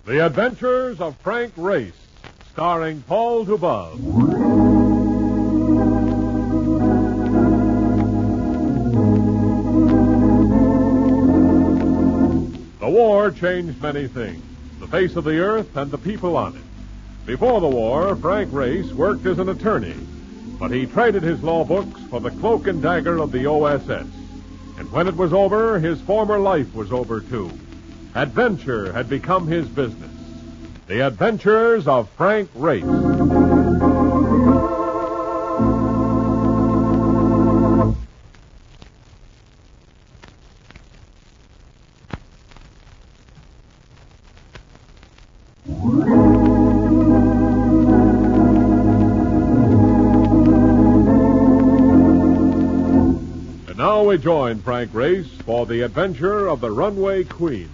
The Adventures of Frank Race, starring Paul Dubov. The war changed many things, the face of the earth and the people on it. Before the war, Frank Race worked as an attorney, but he traded his law books for the cloak and dagger of the OSS. And when it was over, his former life was over, too. Adventure had become his business. The Adventures of Frank Race. And now we join Frank Race for the adventure of the Runaway Queen.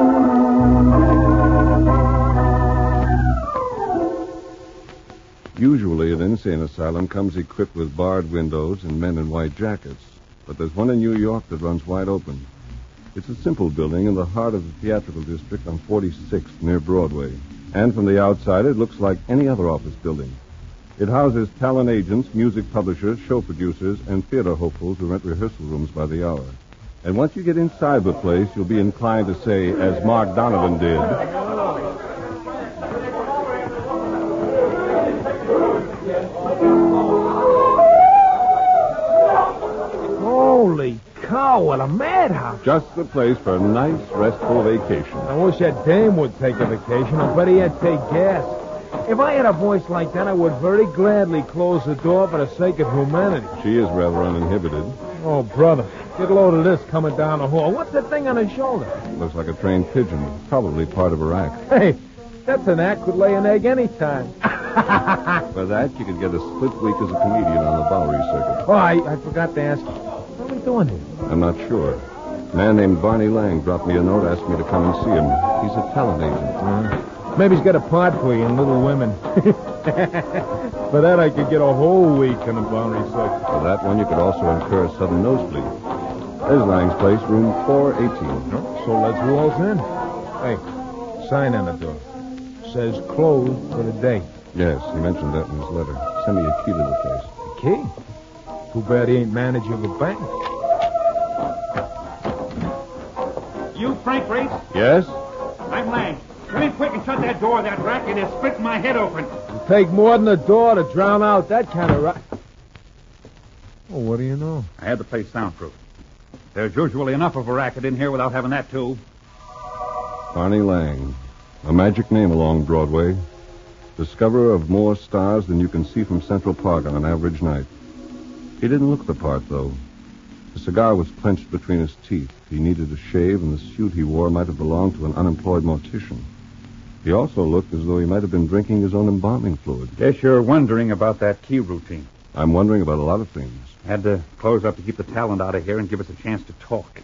Usually, an insane asylum comes equipped with barred windows and men in white jackets. But there's one in New York that runs wide open. It's a simple building in the heart of the theatrical district on 46th near Broadway. And from the outside, it looks like any other office building. It houses talent agents, music publishers, show producers, and theater hopefuls who rent rehearsal rooms by the hour. And once you get inside the place, you'll be inclined to say, as Mark Donovan did, Holy cow, what a madhouse. just the place for a nice, restful vacation. I wish that dame would take a vacation. I bet he'd take gas. If I had a voice like that, I would very gladly close the door for the sake of humanity. She is rather uninhibited. Oh, brother, get a load of this coming down the hall. What's that thing on his shoulder? Looks like a trained pigeon. Probably part of her act. Hey, that's an act could lay an egg anytime. For that, you could get a split week as a comedian on the Bowery circuit. Oh, I forgot to ask you. What are we doing here? I'm not sure. A man named Barney Lang dropped me a note, asked me to come and see him. He's a talent agent. Maybe he's got a part for you in Little Women. For that, I could get a whole week in the Bowery circuit. For that one, you could also incur a sudden nosebleed. There's Lang's place, room 418. So let's roll in. Hey, sign on the door. Says closed for the day. Yes, he mentioned that in his letter. Send me a key to the place. The key? Too bad he ain't manager of a bank. You, Frank Race? Yes? I'm Lang. Come in quick and shut that door of that racket. It's splitting my head open. It'll take more than a door to drown out that kind of Oh, what do you know? I had the place soundproof. There's usually enough of a racket in here without having that, too. Barney Lang. A magic name along Broadway. Discoverer of more stars than you can see from Central Park on an average night. He didn't look the part, though. The cigar was clenched between his teeth. He needed a shave, and the suit he wore might have belonged to an unemployed mortician. He also looked as though he might have been drinking his own embalming fluid. Guess you're wondering about that key routine. I'm wondering about a lot of things. Had to close up to keep the talent out of here and give us a chance to talk.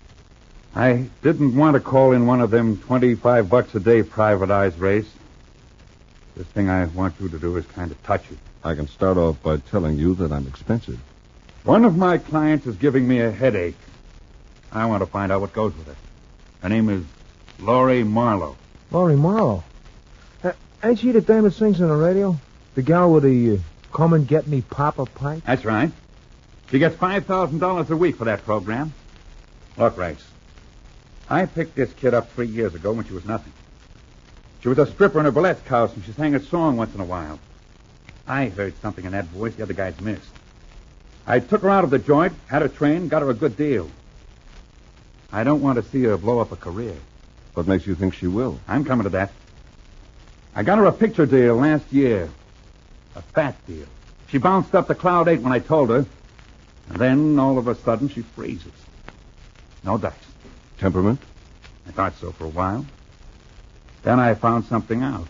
I didn't want to call in one of them $25 a day private eyes race. This thing I want you to do is kind of touchy. I can start off by telling you that I'm expensive. One of my clients is giving me a headache. I want to find out what goes with it. Her name is Laurie Marlowe. Laurie Marlowe? Ain't she the dame that sings on the radio? The gal with the come and get me Papa pipe? That's right. She gets $5,000 a week for that program. Look, Race, I picked this kid up 3 years ago when she was nothing. She was a stripper in a burlesque house, and she sang a song once in a while. I heard something in that voice the other guys missed. I took her out of the joint, had her trained, got her a good deal. I don't want to see her blow up a career. What makes you think she will? I'm coming to that. I got her a picture deal last year. A fat deal. She bounced up to Cloud 8 when I told her. And then, all of a sudden, she freezes. No dice. Temperament? I thought so for a while. Then I found something out.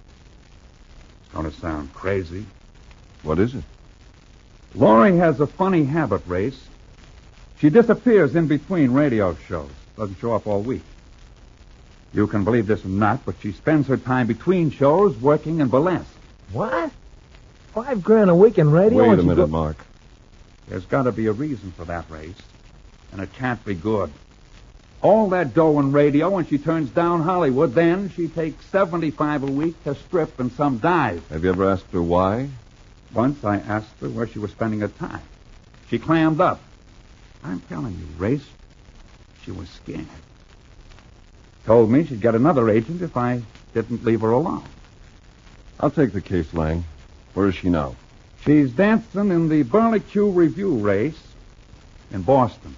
It's going to sound crazy. What is it? Laurie has a funny habit, Race. She disappears in between radio shows. Doesn't show up all week. You can believe this or not, but she spends her time between shows working in burlesque. What? $5,000 a week in radio? Wait a minute, Mark. There's got to be a reason for that, Race. And it can't be good. All that dough and radio when she turns down Hollywood. Then she takes $75 a week to strip in some dive. Have you ever asked her why? Once I asked her where she was spending her time. She clammed up. I'm telling you, Race, she was scared. Told me she'd get another agent if I didn't leave her alone. I'll take the case, Lang. Where is she now? She's dancing in the Burley Q Review race in Boston.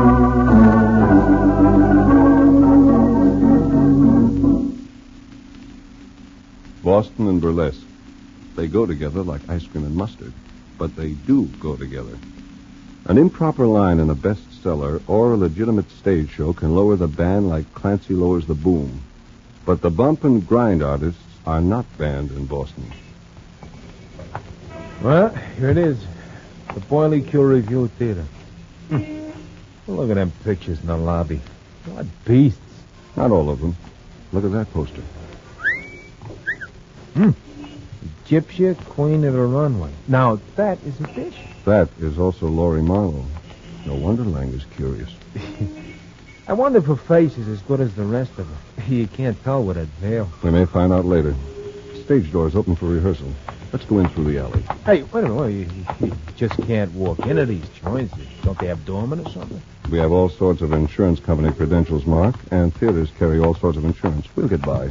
Boston and burlesque. They go together like ice cream and mustard, but they do go together. An improper line in a bestseller or a legitimate stage show can lower the band like Clancy lowers the boom. But the bump and grind artists are not banned in Boston. Well, here it is. The Burley Q Review Theater. Look at them pictures in the lobby. What beasts. Not all of them. Look at that poster. Egyptia, Queen of the Runway. Now, that is a fish. That is also Laurie Marlowe. No wonder Lang is curious. I wonder if her face is as good as the rest of her. You can't tell with that veil. We may find out later. Stage door's open for rehearsal. Let's go in through the alley. Hey, wait a minute. You just can't walk into these joints. Don't they have doormen or something? We have all sorts of insurance company credentials, Mark, and theaters carry all sorts of insurance. We'll get by.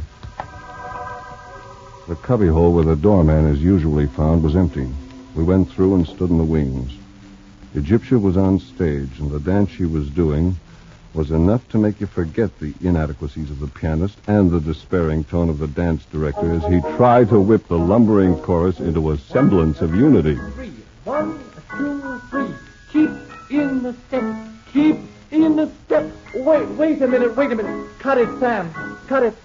The cubbyhole where the doorman is usually found was empty. We went through and stood in the wings. Egyptia was on stage, and the dance she was doing was enough to make you forget the inadequacies of the pianist and the despairing tone of the dance director as he tried to whip the lumbering chorus into a semblance of unity. 1, 2, 3. Keep in the step. Keep in the step. Wait a minute. Cut it, Sam. Cut it.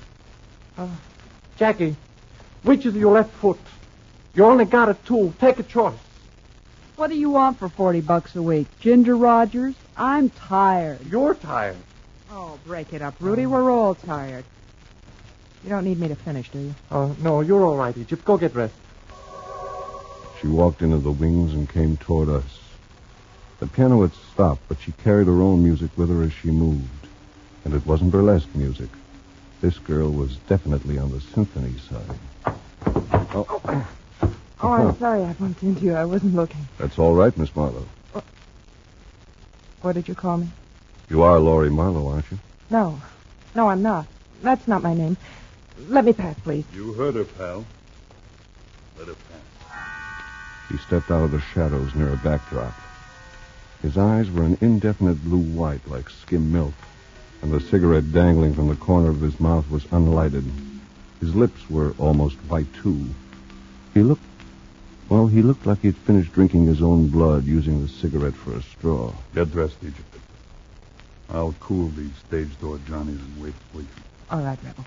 Jackie, which is your left foot? You only got a tool. Take a choice. What do you want for $40 a week? Ginger Rogers? I'm tired. You're tired. Oh, break it up, Rudy. We're all tired. You don't need me to finish, do you? Oh, no, you're all right, Egypt. Go get dressed. She walked into the wings and came toward us. The piano had stopped, but she carried her own music with her as she moved. And it wasn't burlesque music. This girl was definitely on the symphony side. Oh, I'm sorry I bumped into you. I wasn't looking. That's all right, Miss Marlowe. What did you call me? You are Laurie Marlowe, aren't you? No, I'm not. That's not my name. Let me pass, please. You heard her, pal. Let her pass. He stepped out of the shadows near a backdrop. His eyes were an indefinite blue-white like skim milk, and the cigarette dangling from the corner of his mouth was unlighted. His lips were almost white, too. He looked like he'd finished drinking his own blood using the cigarette for a straw. Get dressed, Egypt. I'll cool these stage door Johnnies and wait for you. All right, Rebel.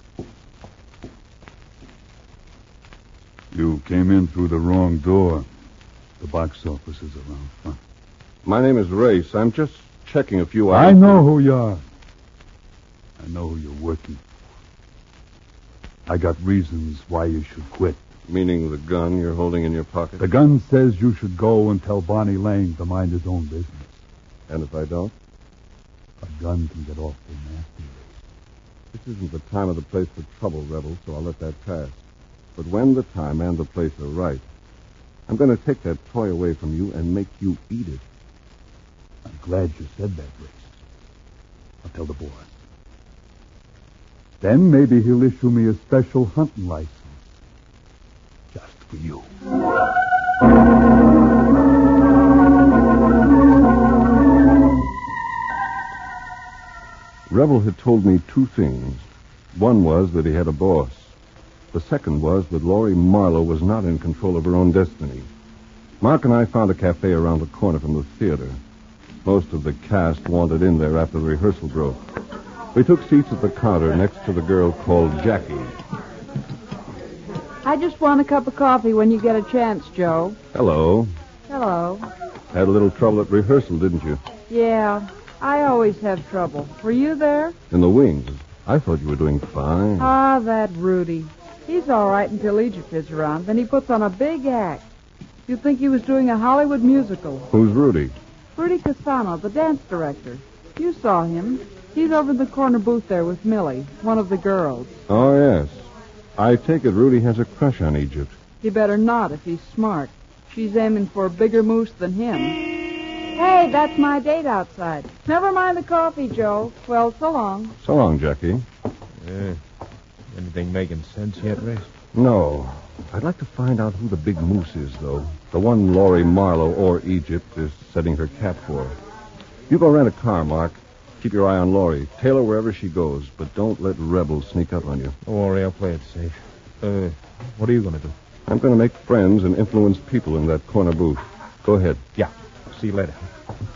You came in through the wrong door. The box office is around front. My name is Race. I'm just checking a few I items. know who you are. I know who you're working for. I got reasons why you should quit. Meaning the gun you're holding in your pocket? The gun says you should go and tell Barney Lang to mind his own business. And if I don't? A gun can get awful nasty. This isn't the time or the place for trouble, Rebel, so I'll let that pass. But when the time and the place are right, I'm going to take that toy away from you and make you eat it. I'm glad you said that, Race. I'll tell the boss. Then maybe he'll issue me a special hunting license. Just for you. Rebel had told me two things. One was that he had a boss. The second was that Laurie Marlowe was not in control of her own destiny. Mark and I found a cafe around the corner from the theater. Most of the cast wandered in there after the rehearsal broke. We took seats at the counter next to the girl called Jackie. I just want a cup of coffee when you get a chance, Joe. Hello. Hello. Had a little trouble at rehearsal, didn't you? Yeah, I always have trouble. Were you there? In the wings. I thought you were doing fine. Ah, that Rudy. He's all right until Egypt is around. Then he puts on a big act. You'd think he was doing a Hollywood musical. Who's Rudy? Rudy Cassano, the dance director. You saw him. He's over in the corner booth there with Millie, one of the girls. Oh, yes. I take it Rudy has a crush on Egypt. He better not if he's smart. She's aiming for a bigger moose than him. Hey, that's my date outside. Never mind the coffee, Joe. Well, so long. So long, Jackie. Anything making sense yet, Race? No. I'd like to find out who the big moose is, though. The one Laurie Marlowe or Egypt is setting her cap for. You go rent a car, Mark. Keep your eye on Laurie. Tail her wherever she goes, but don't let rebels sneak up on you. Don't worry, I'll play it safe. What are you going to do? I'm going to make friends and influence people in that corner booth. Go ahead. Yeah. See you later.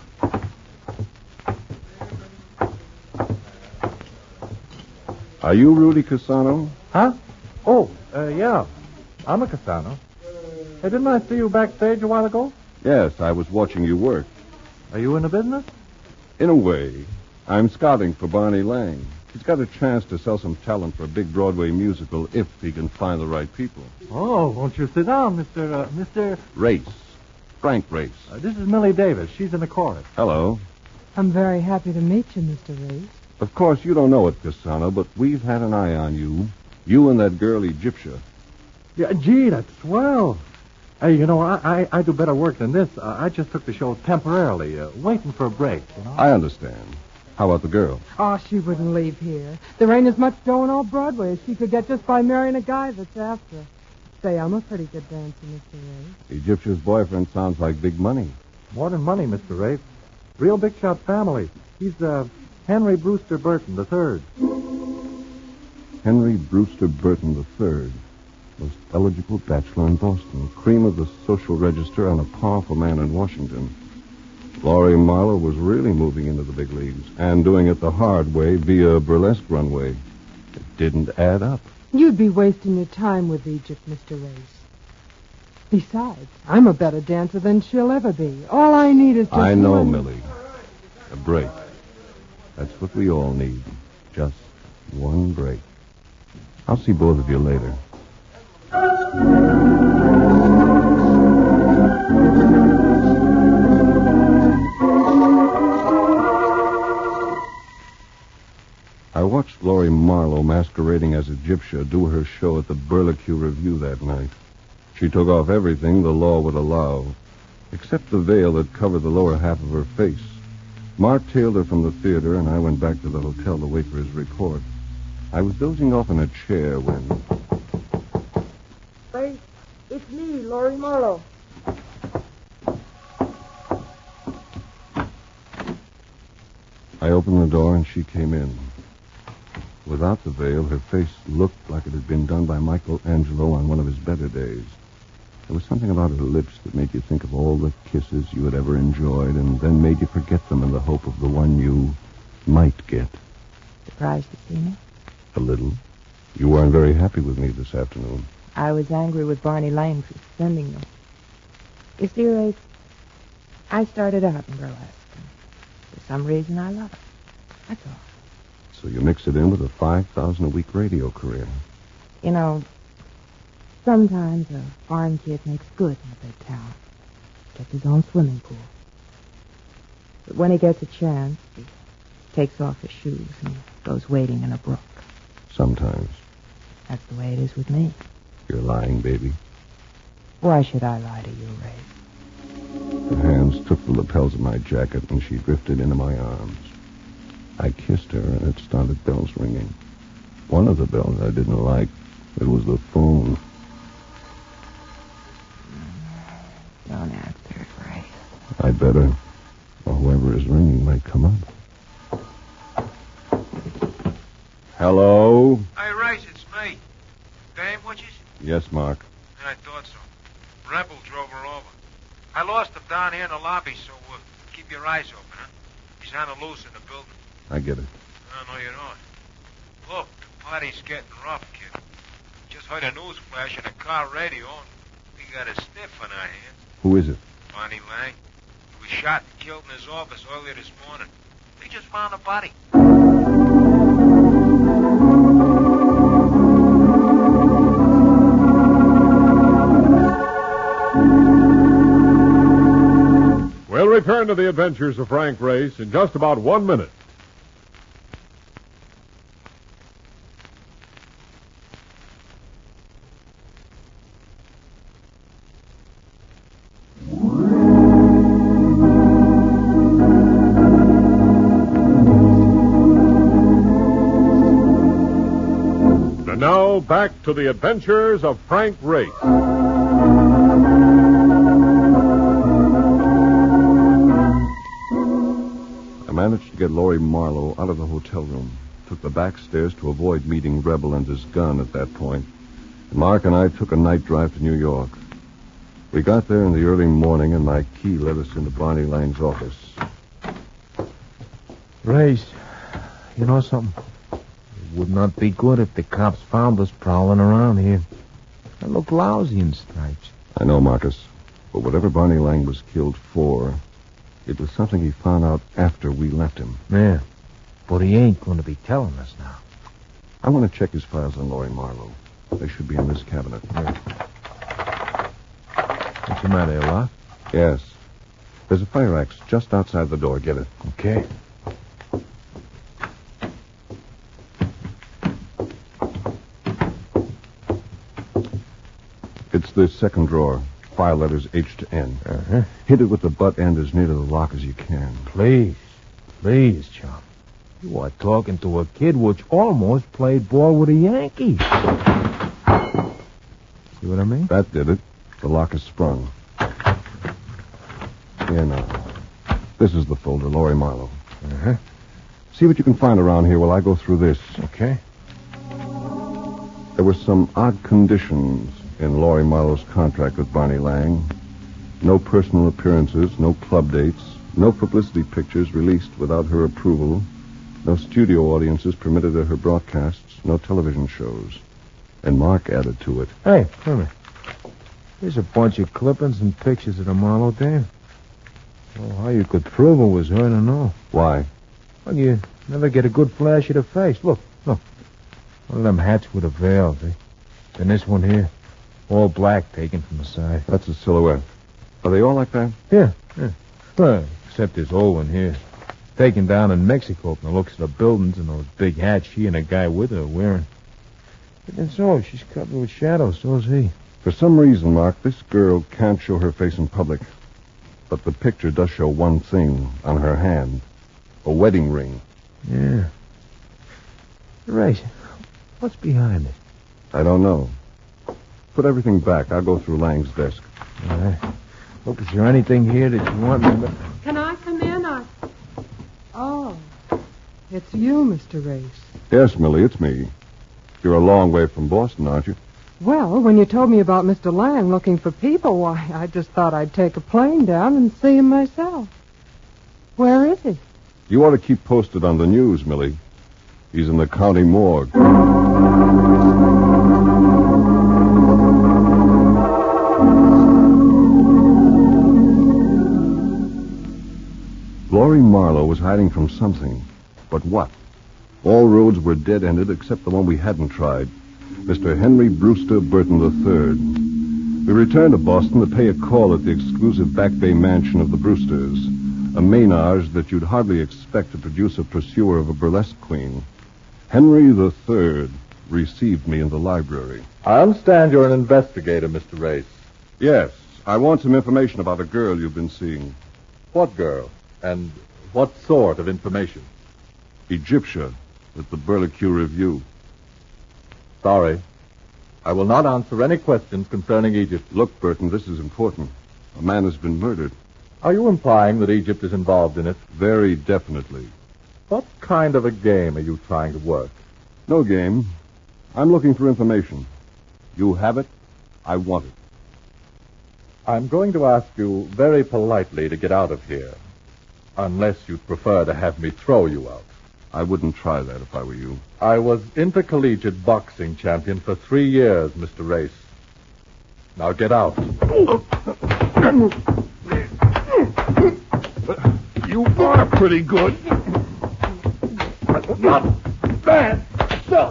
Are you Rudy Cassano? Huh? Oh, yeah. I'm a Cassano. Hey, didn't I see you backstage a while ago? Yes, I was watching you work. Are you in the business? In a way, I'm scouting for Barney Lang. He's got a chance to sell some talent for a big Broadway musical if he can find the right people. Oh, won't you sit down, Mr. Race. Frank Race. This is Millie Davis. She's in the chorus. Hello. I'm very happy to meet you, Mr. Race. Of course, you don't know it, Cassano, but we've had an eye on you. You and that girl, Egyptia. Yeah, gee, that's swell. Hey, you know, I do better work than this. I just took the show temporarily, waiting for a break, you know? I understand. How about the girl? Oh, she wouldn't leave here. There ain't as much going on Broadway as she could get just by marrying a guy that's after. Say, I'm a pretty good dancer, Mr. Race. Egyptia's boyfriend sounds like big money. More than money, Mr. Rafe. Real big shot family. He's, Henry Brewster Burton III. Henry Brewster Burton III. Most eligible bachelor in Boston. Cream of the social register and a powerful man in Washington. Laurie Marlowe was really moving into the big leagues and doing it the hard way via burlesque runway. It didn't add up. You'd be wasting your time with Egypt, Mr. Race. Besides, I'm a better dancer than she'll ever be. All I need is just I know, one... Millie. A break. That's what we all need. Just one break. I'll see both of you later. I watched Laurie Marlowe masquerading as Egyptia do her show at the Burlesque Review that night. She took off everything the law would allow, except the veil that covered the lower half of her face. Mark tailed her from the theater, and I went back to the hotel to wait for his report. I was dozing off in a chair when... Race, it's me, Laurie Marlowe. I opened the door, and she came in. Without the veil, her face looked like it had been done by Michelangelo on one of his better days. There was something about her lips that made you think of all the kisses you had ever enjoyed and then made you forget them in the hope of the one you might get. Surprised to see me? A little. You weren't very happy with me this afternoon. I was angry with Barney Lang for sending them. You see, Race, I started out in burlesque. For some reason, I love it. That's all. So you mix it in with a $5,000 a-week radio career. You know, sometimes a foreign kid makes good in a big town. Gets his own swimming pool. But when he gets a chance, he takes off his shoes and goes wading in a brook. Sometimes. That's the way it is with me. You're lying, baby. Why should I lie to you, Ray? Her hands took the lapels of my jacket, and she drifted into my arms. I kissed her, and it started bells ringing. One of the bells I didn't like. It was the phone. Don't answer it, Ray. I'd better, or whoever is ringing might come up. Hello? Hey, Race, it's me. Dame Witches? Yes, Mark. I thought so. Rebel drove her over. I lost him down here in the lobby, so keep your eyes open, huh? He's on the loose in the building. I get it. Oh, no, you don't. Look, the party's getting rough, kid. Just heard a news flash on the car radio, and we got a stiff on our hands. Who is it? Barney Lang. He was shot and killed in his office earlier this morning. They just found a body. We'll return to the adventures of Frank Race in just about 1 minute. And now, back to the adventures of Frank Race. I managed to get Laurie Marlowe out of the hotel room. Took the back stairs to avoid meeting Rebel and his gun at that point. And Mark and I took a night drive to New York. We got there in the early morning, and my key led us into Barney Lang's office. Race, you know something? It would not be good if the cops found us prowling around here. I look lousy in stripes. I know, Marcus. But whatever Barney Lang was killed for, it was something he found out after we left him. Yeah, but he ain't going to be telling us now. I want to check his files on Laurie Marlowe. They should be in this cabinet. What's the matter, lock? Yes. There's a fire axe just outside the door. Get it. Okay. It's the second drawer. File letters H to N. Uh-huh. Hit it with the butt end as near to the lock as you can. Please, chum. You are talking to a kid which almost played ball with a Yankee. See what I mean? That did it. The lock is sprung. Here now. This is the folder, Laurie Marlowe. Uh-huh. See what you can find around here while I go through this. Okay. There were some odd conditions in Laurie Marlowe's contract with Barney Lang. No personal appearances, no club dates, no publicity pictures released without her approval, no studio audiences permitted at her broadcasts, no television shows. And Mark added to it. Hey, wait a minute. There's a bunch of clippings and pictures of the Marlowe dame. Well, how you could prove it was her, I don't know. Why? Well, you never get a good flash of the face. Look. One of them hats with a veil, see? Then this one here. All black, taken from the side. That's a silhouette. Are they all like that? Yeah. Well, except this old one here. Taken down in Mexico from the looks of the buildings and those big hats she and a guy with her are wearing. And so, she's covered with shadows, so is he. For some reason, Mark, this girl can't show her face in public. But the picture does show one thing on her hand. A wedding ring. Yeah. Right. What's behind it? I don't know. Put everything back. I'll go through Lang's desk. All right. Look, is there anything here that you want me to... Can I come in? Oh, it's you, Mr. Race. Yes, Millie, it's me. You're a long way from Boston, aren't you? Well, when you told me about Mr. Lang looking for people, why, I just thought I'd take a plane down and see him myself. Where is he? You ought to keep posted on the news, Millie. He's in the county morgue. Laurie Marlowe was hiding from something. But what? All roads were dead-ended except the one we hadn't tried. Mr. Henry Brewster Burton III. We returned to Boston to pay a call at the exclusive Back Bay mansion of the Brewsters, a menage that you'd hardly expect to produce a pursuer of a burlesque queen. Henry III received me in the library. I understand you're an investigator, Mr. Race. Yes, I want some information about a girl you've been seeing. What girl? And what sort of information? Egyptia, at the Burlicue Review. Sorry. I will not answer any questions concerning Egypt. Look, Burton, this is important. A man has been murdered. Are you implying that Egypt is involved in it? Very definitely. What kind of a game are you trying to work? No game. I'm looking for information. You have it. I want it. I'm going to ask you very politely to get out of here. Unless you'd prefer to have me throw you out. I wouldn't try that if I were you. I was intercollegiate boxing champion for 3 years, Mr. Race. Now get out. You are pretty good. But not bad. So.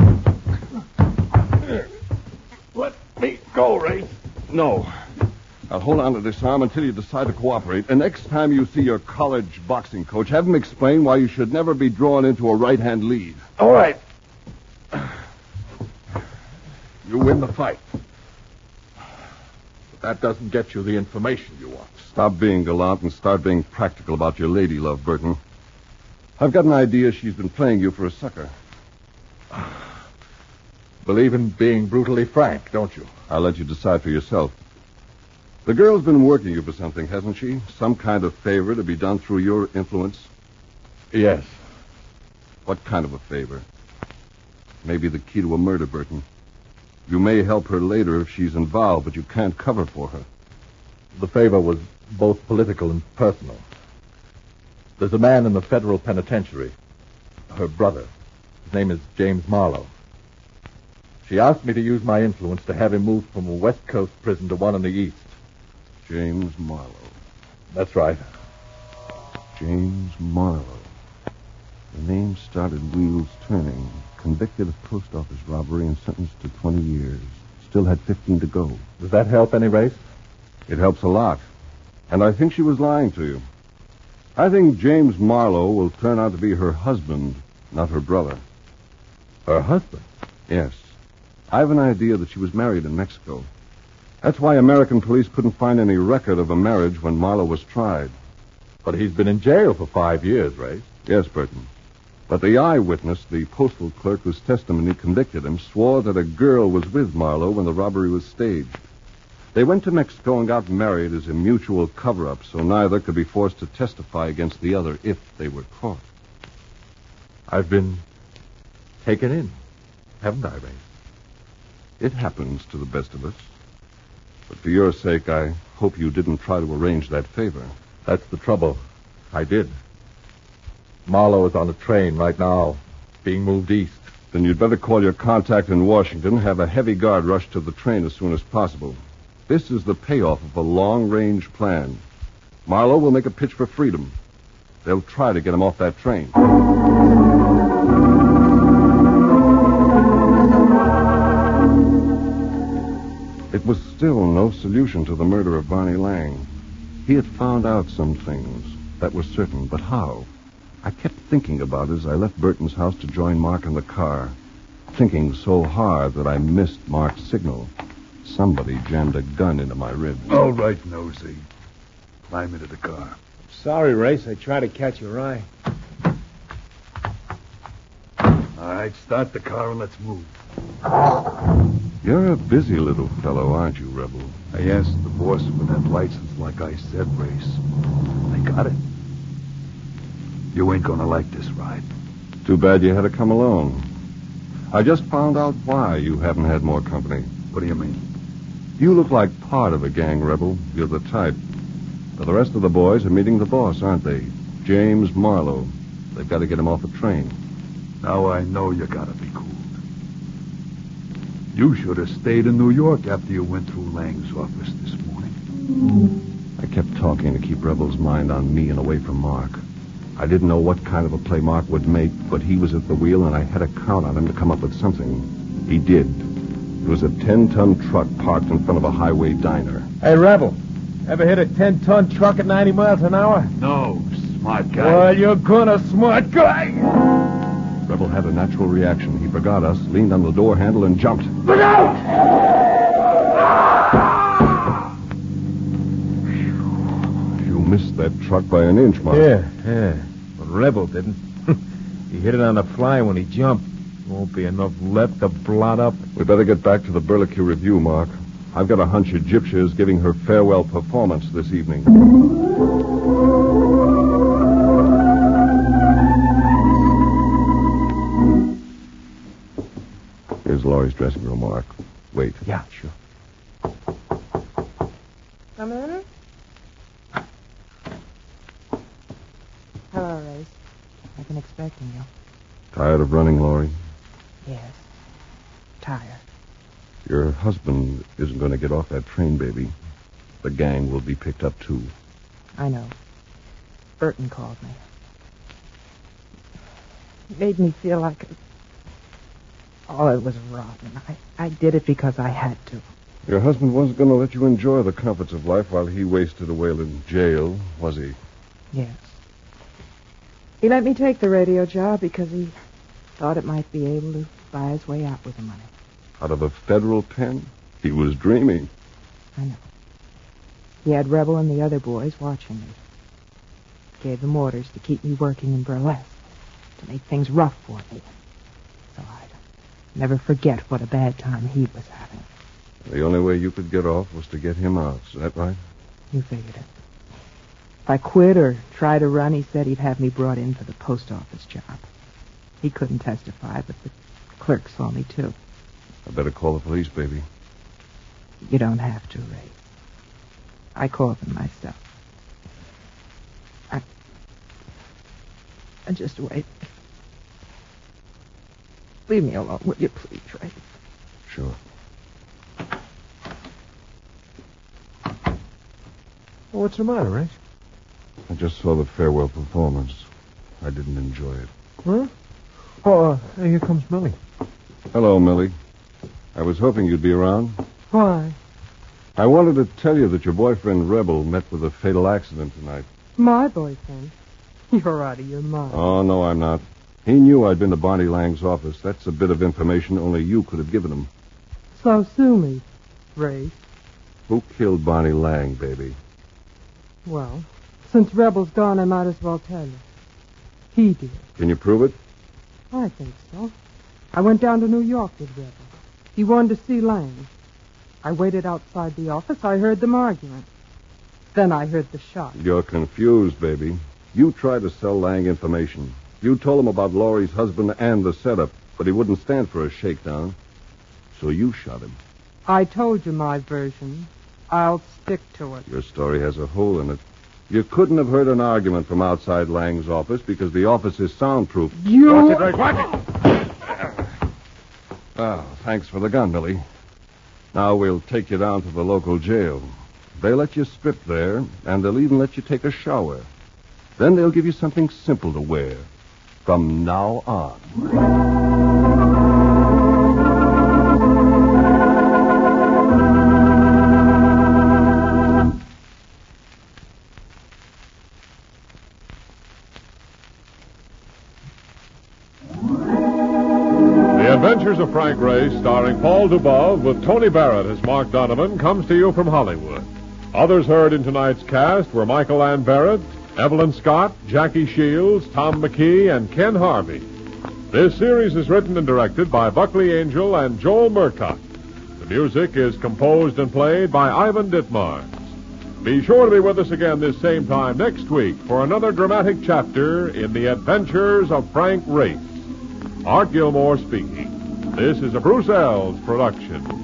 Let me go, Race. No. Now, hold on to this arm until you decide to cooperate. And next time you see your college boxing coach, have him explain why you should never be drawn into a right-hand lead. All right. You win the fight. But that doesn't get you the information you want. Stop being gallant and start being practical about your lady love, Burton. I've got an idea she's been playing you for a sucker. Believe in being brutally frank, don't you? I'll let you decide for yourself. The girl's been working you for something, hasn't she? Some kind of favor to be done through your influence? Yes. What kind of a favor? Maybe the key to a murder, Burton. You may help her later if she's involved, but you can't cover for her. The favor was both political and personal. There's a man in the federal penitentiary, her brother. His name is James Marlowe. She asked me to use my influence to have him moved from a West Coast prison to one in the East. James Marlowe. That's right. James Marlowe. The name started wheels turning. Convicted of post office robbery and sentenced to 20 years. Still had 15 to go. Does that help any, Race? It helps a lot. And I think she was lying to you. I think James Marlowe will turn out to be her husband, not her brother. Her husband? Yes. I have an idea that she was married in Mexico. That's why American police couldn't find any record of a marriage when Marlowe was tried. But he's been in jail for 5 years, Race. Yes, Burton. But the eyewitness, the postal clerk whose testimony convicted him, swore that a girl was with Marlowe when the robbery was staged. They went to Mexico and got married as a mutual cover-up, so neither could be forced to testify against the other if they were caught. I've been taken in, haven't I, Race? It happens to the best of us. But for your sake, I hope you didn't try to arrange that favor. That's the trouble. I did. Marlowe is on a train right now, being moved east. Then you'd better call your contact in Washington, have a heavy guard rush to the train as soon as possible. This is the payoff of a long-range plan. Marlowe will make a pitch for freedom. They'll try to get him off that train. It was still no solution to the murder of Barney Lang. He had found out some things. That was certain, but how? I kept thinking about it as I left Burton's house to join Mark in the car. Thinking so hard that I missed Mark's signal. Somebody jammed a gun into my ribs. All right, Nosey. Climb into the car. Sorry, Race. I tried to catch your eye. All right, start the car and let's move. You're a busy little fellow, aren't you, Rebel? I asked the boss for that license like I said, Race. They got it. You ain't gonna like this ride. Too bad you had to come alone. I just found out why you haven't had more company. What do you mean? You look like part of a gang, Rebel. You're the type. But the rest of the boys are meeting the boss, aren't they? James Marlowe. They've got to get him off the train. Now I know you gotta be cool. You should have stayed in New York after you went through Lang's office this morning. I kept talking to keep Rebel's mind on me and away from Mark. I didn't know what kind of a play Mark would make, but he was at the wheel, and I had to count on him to come up with something. He did. It was a 10-ton truck parked in front of a highway diner. Hey, Rebel, ever hit a 10-ton truck at 90 miles an hour? No, smart guy. Well, you're gonna, smart guy. Rebel had a natural reaction. He forgot us, leaned on the door handle, and jumped. Look out! You missed that truck by an inch, Mark. Yeah. But Rebel didn't. He hit it on the fly when he jumped. Won't be enough left to blot up. We better get back to the Burlacue Review, Mark. I've got a hunch Egyptia is giving her farewell performance this evening. Here's Laurie's dressing room, Mark. Wait. Yeah, sure. Come in. Hello, Race. I've been expecting you. Tired of running, Laurie? Yes. Tired. Your husband isn't going to get off that train, baby. The gang will be picked up, too. I know. Burton called me. It made me feel like... Oh, it was rotten. I did it because I had to. Your husband wasn't going to let you enjoy the comforts of life while he wasted away in jail, was he? Yes. He let me take the radio job because he thought it might be able to buy his way out with the money. Out of a federal pen? He was dreaming. I know. He had Rebel and the other boys watching me. Gave them orders to keep me working in burlesque, to make things rough for me. So I'd never forget what a bad time he was having. The only way you could get off was to get him out. Is that right? You figured it. If I quit or try to run, he said he'd have me brought in for the post office job. He couldn't testify, but the clerk saw me, too. I better call the police, baby. You don't have to, Ray. I called them myself. I just wait. Leave me alone, will you, please, Ray? Sure. Well, what's the matter, Rex? I just saw the farewell performance. I didn't enjoy it. Huh? Oh, here comes Millie. Hello, Millie. I was hoping you'd be around. Why? I wanted to tell you that your boyfriend, Rebel, met with a fatal accident tonight. My boyfriend? You're out of your mind. Oh, no, I'm not. He knew I'd been to Barney Lang's office. That's a bit of information only you could have given him. So sue me, Ray. Who killed Barney Lang, baby? Well, since Rebel's gone, I might as well tell you. He did. Can you prove it? I think so. I went down to New York with Rebel. He wanted to see Lang. I waited outside the office. I heard them arguing. Then I heard the shot. You're confused, baby. You tried to sell Lang information. You told him about Laurie's husband and the setup, but he wouldn't stand for a shakedown. So you shot him. I told you my version. I'll stick to it. Your story has a hole in it. You couldn't have heard an argument from outside Lang's office because the office is soundproof. You... Watch it, Rick. Watch it! Oh, thanks for the gun, Billy. Now we'll take you down to the local jail. They'll let you strip there, and they'll even let you take a shower. Then they'll give you something simple to wear. From now on. The Adventures of Frank Race, starring Paul Dubov with Tony Barrett as Mark Donovan, comes to you from Hollywood. Others heard in tonight's cast were Michael Ann Barrett, Evelyn Scott, Jackie Shields, Tom McKee, and Ken Harvey. This series is written and directed by Buckley Angel and Joel Murcott. The music is composed and played by Ivan Ditmars. Be sure to be with us again this same time next week for another dramatic chapter in the Adventures of Frank Race. Art Gilmore speaking. This is a Bruce Ells production.